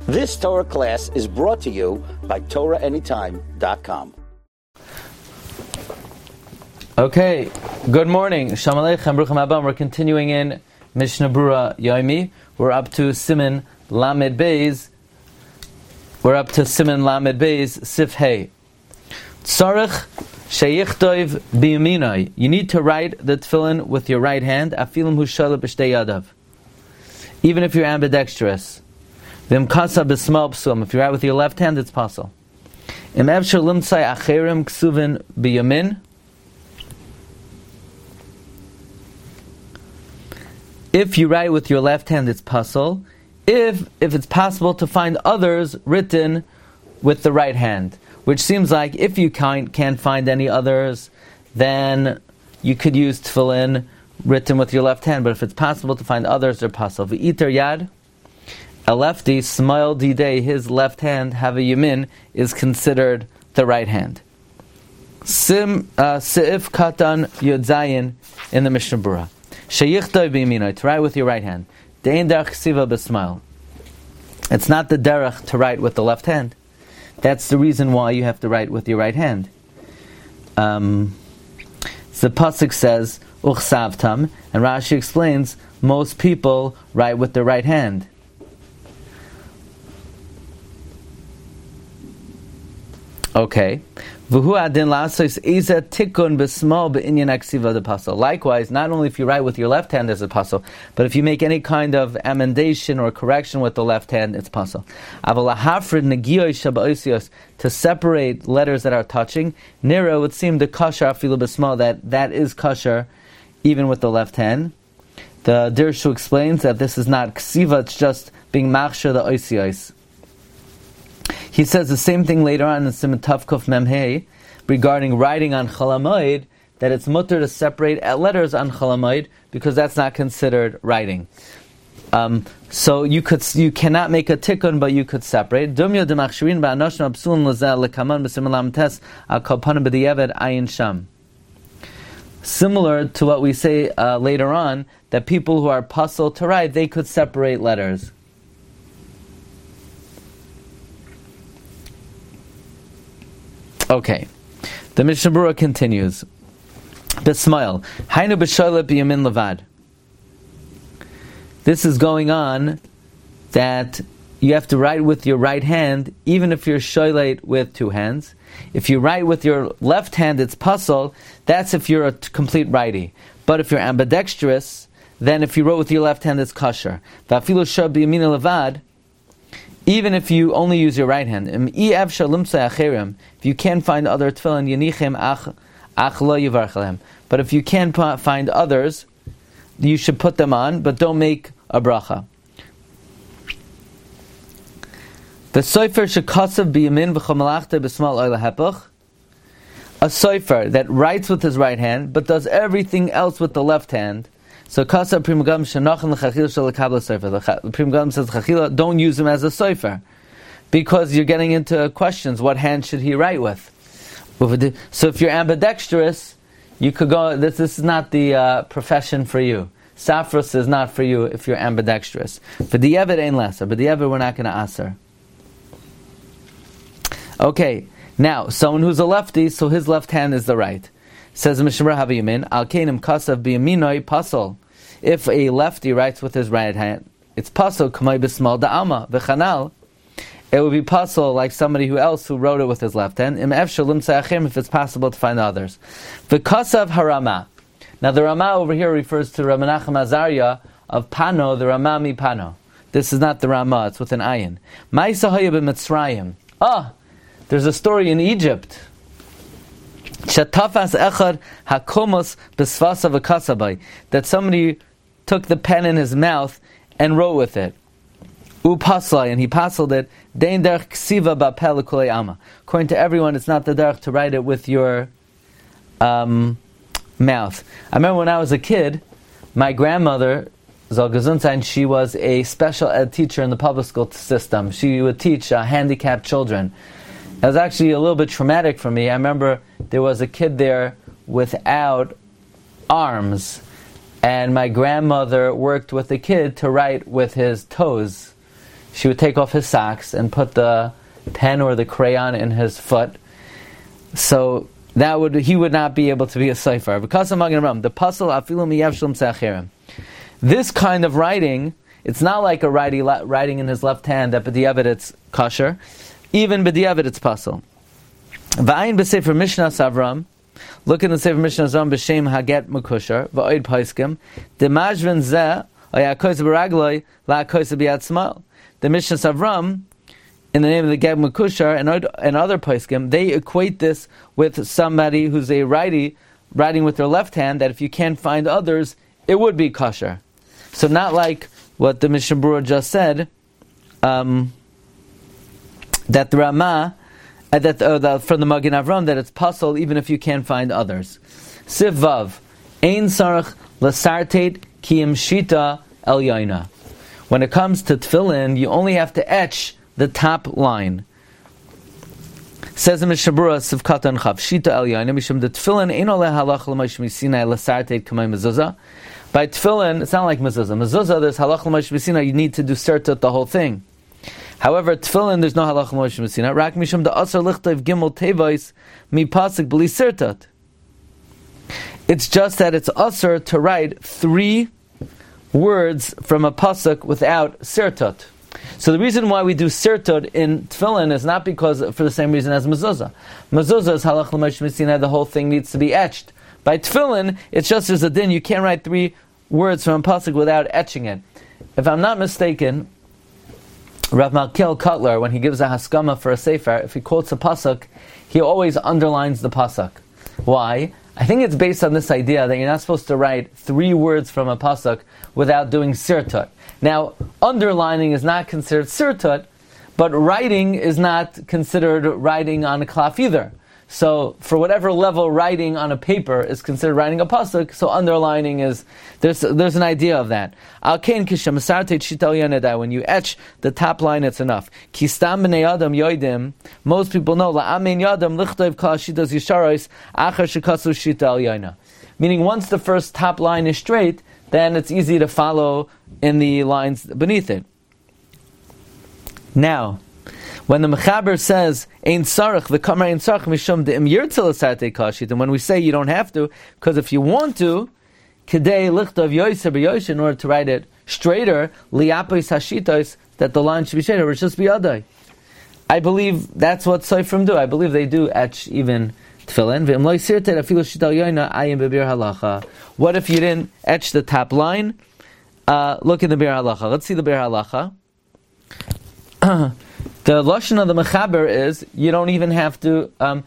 This Torah class is brought to you by TorahAnytime.com. Okay, good morning. Shalom Aleichem, Baruch Haba. We're continuing in Mishnah Berurah Yomi. We're up to Siman Lamed Beis. Sif Hey. Tzarech sheyichtov biyaminai. You need to write the tefillin with your right hand. Afilim hu shalab b'shtei yadav. Even if you're ambidextrous. V'im kasa b'smal psum. If you write with your left hand, it's possible. Im evshar limtzai acherim ksuvin biyamin. If you write with your left hand, it's possible. If it's possible to find others written with the right hand, which seems like if you can't find any others, then you could use tefillin written with your left hand. But if it's possible to find others, they're possible. V'iter yad, a lefty, smile didei, his left hand, have a yamin, is considered the right hand. Seif katan yud zayin in the Mishnah Berurah. Sheyichtoi b'yaminai, to write with your right hand. Dein derech ksiva b'smail. It's not the derech to write with the left hand. That's the reason why you have to write with your right hand. The pasuk says uchsavtam, and Rashi explains most people write with their right hand. Okay. Likewise, not only if you write with your left hand is it possible, but if you make any kind of amendation or correction with the left hand, it's possible. To separate letters that are touching, Nero would seem the kosher afilu b'smal, that is kosher even with the left hand. The Dirshu explains that this is not ksiva, it's just being machshir the oisiyos. He says the same thing later on in Siman Tavkuf Memhei regarding writing on Chalamoid, that it's mutter to separate letters on Chalamoid because that's not considered writing. So you cannot make a tikkun, but you could separate. Dumya demachshirin ba'anoshna absulin lazal lekaman b'siman lam tes al kolpanim b'diyeved ayin sham. Similar to what we say later on, that people who are puzzled to write, they could separate letters. Okay, the Mishnah Berurah continues. B'smail, hainu b'sholet b'yamin levad. This is going on that you have to write with your right hand, even if you're sholet with two hands. If you write with your left hand, it's pasul. That's if you're a complete righty. But if you're ambidextrous, then if you wrote with your left hand, it's kosher. V'afilu shor b'yamin levad. Even if you only use your right hand, if you can't find other tefillin, but if you can find others, you should put them on, but don't make a bracha. The sofer shekasav biyamin v'chamalachta b'smal oil hepach. A sofer that writes with his right hand, but does everything else with the left hand. So Kasa Pri Megadim Shenachan L'Chachila Shel L'Kabla Sofer. The Pri Megadim says Chachila, don't use him as a sofer, because you're getting into questions. What hand should he write with? So if you're ambidextrous, you could go. This is not the profession for you. Safros is not for you if you're ambidextrous. But the Yevid ain't lesser. But the Yevid we're not going to aser. Okay, now someone who's a lefty, so his left hand is the right. Says Mishnah Berurah Yamin, Al Keinim Kasav Biyaminoi Pasol. If a lefty writes with his right hand, it's Pasol Kamay B'Smal Da'ama V'Chanal. It would be Pasol like somebody who wrote it with his left hand. Im Efshar Limtzai Achim, if it's possible to find others. V'Kasav Harama. Now the Rama over here refers to Rabbi Menachem Azariah of Pano, the Rama mi Pano. This is not the Rama; it's with an ayin. Ma'isa Haya b'Mitzrayim. There's a story in Egypt. Shatafas echad hakomos b'svasa v'kasabay, that somebody took the pen in his mouth and wrote with it. Upaslai, and he pasled it. Dein derech ksiva ba'pel l'kulei ama. According to everyone, it's not the derech to write it with your mouth. I remember when I was a kid, my grandmother, Zal Gesundsein, she was a special ed teacher in the public school system. She would teach handicapped children. It was actually a little bit traumatic for me. I remember there was a kid there without arms, and my grandmother worked with the kid to write with his toes. she would take off his socks and put the pen or the crayon in his foot. So he would not be able to be a sefer. Because of Magen Avraham, the pasal afilu miyavshlum se'achirim. This kind of writing, it's not like a writing in his left hand that b'diavad it's kosher. Even b'diavad it's pasal. V'ayin b'sefer Mishnas Avram. Look in the Sefer Mishnas Avram b'shem haget mekusher v'oid paiskim. Demajven zeh ayakoyz b'ragloi la'akoyz b'yad smal. The Mishnas Avram, in the name of the Geb Mekusher and other paiskim, they equate this with somebody who's a righty writing with their left hand, that if you can't find others, it would be kosher. So not like what the Mishnah Berurah just said, that the Ramah, from the Magen Avraham, that it's pasal even if you can't find others. Siv Vav, Ein Sarach Lasartate Kiyim Shita El Yaina. When it comes to tefillin, you only have to etch the top line. Says the Mishnah Berurah, Sivkat and Chav, Shita El Yaina, Mishum the tefillin Ein Oleh Halach L'Moshe Sinai Lasartate Kamei Mezuzah. By tefillin, it's not like mezuzah. Mezuzah, there's halach l'moshe b'sina, you need to do sertot the whole thing. However, tefillin, there's no halach l'moshe b'sina. Rak mishum da asar lichtov gimel tevais mi pasuk b'li sertot. It's just that it's asar to write 3 words from a pasuk without sertot. So the reason why we do sertot in tefillin is not because for the same reason as mezuzah. Mezuzah is halach l'moshe b'sina, the whole thing needs to be etched. By tefillin, it's just there's a din, you can't write 3 words from a pasuk without etching it. If I'm not mistaken, Rav Malkiel Kotler, when he gives a haskama for a sefer, if he quotes a pasuk, he always underlines the pasuk. Why? I think it's based on this idea that you're not supposed to write 3 words from a pasuk without doing sirtut. Now, underlining is not considered sirtut, but writing is not considered writing on a klaf either. So, for whatever level writing on a paper is considered writing a pasuk, so underlining is, there's an idea of that. When you etch the top line, it's enough. Most people know, meaning once the first top line is straight, then it's easy to follow in the lines beneath it. Now, when the Mechaber says Ein Sarach v'Kamar Ein Sarach Mishum De'im Yirtzeh L'Sartei Kashit, and when we say you don't have to, because if you want to, Kedei Lichtov Yoser B'Yosh, in order to write it straighter, Liapos Hashitos, that the line should be straighter, or it should just be Adai. I believe that's what Seifrim do. I believe they do etch even tefillin. V'Im Lo Sirtet Afilu Shital Yoina Ayim B'Bir Halacha. What if you didn't etch the top line? Look in the Bir Halacha. Let's see the Bir Halacha. The lashon of the mechaber is you don't even have to. That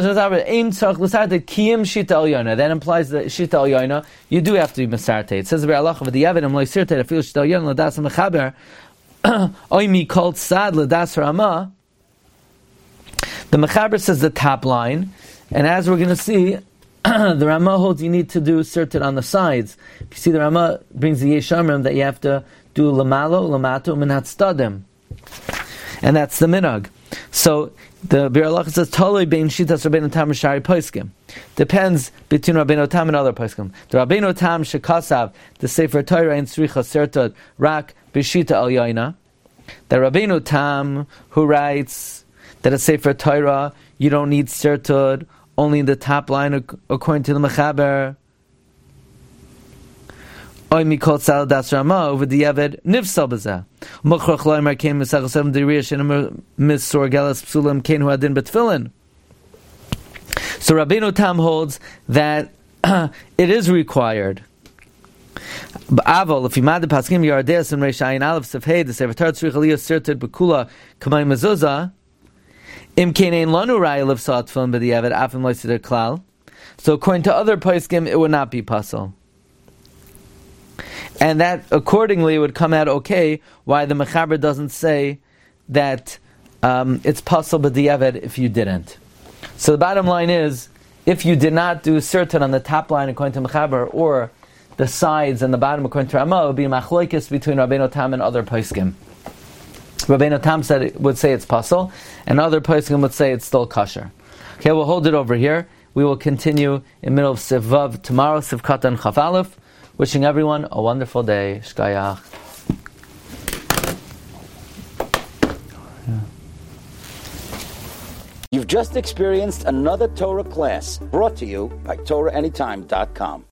implies that shita al yona you do have to be mesarte. It says about Allah v'diavad am loy sirte afil shita al yona ladas mechaber oimi called sad ladas rama. The mechaber says the top line, and as we're going to see, the Rama holds you need to do sirtet on the sides. If you see, the Rama brings the yeshamrim that you have to do lamalo lamato minat stadim. And that's the minhag. So the Bir Halacha says Toloi bein shitas Rabbeinu Tam Shari Poskim. Depends between Rabbeinu Tam and other Poskim. The Rabbeinu Tam shekasav the Sefer Torah in Sricha Sertod Rak B'Shita Al Yaina. The Rabbeinu Tam who writes that a Sefer Torah you don't need Sertod, only in the top line according to the Mechaber. Oy mikol sal das Rama over the Yaved nifsal b'zeh. Mochrach loimer came misach seven derish and misor galas psulam ken hu adin betfilin. So Rabbeinu Tam holds that it is required. Avol if imad the paskim yardes and reishayin aleph sefhei the sefer Torah tzrich aliyah sirted bekula kamay mezuzah im kenein lanu raya liv sat film b'di Yaved afim loisider klal. So according to other poskim, it would not be pasul. And that, accordingly, would come out okay, why the Mechaber doesn't say that it's pasul b'diavad if you didn't. So the bottom line is, if you did not do certain on the top line according to Mechaber, or the sides and the bottom according to Ramah, it would be machloikis between Rabbeinu Tam and other poskim. Rabbeinu Tam would say it's pasul, and other poskim would say it's still kosher. Okay, we'll hold it over here. We will continue in the middle of Siv Vav tomorrow, Siv Katan and Chaf Aleph. Wishing everyone a wonderful day. Shkayach. You've just experienced another Torah class brought to you by TorahAnytime.com.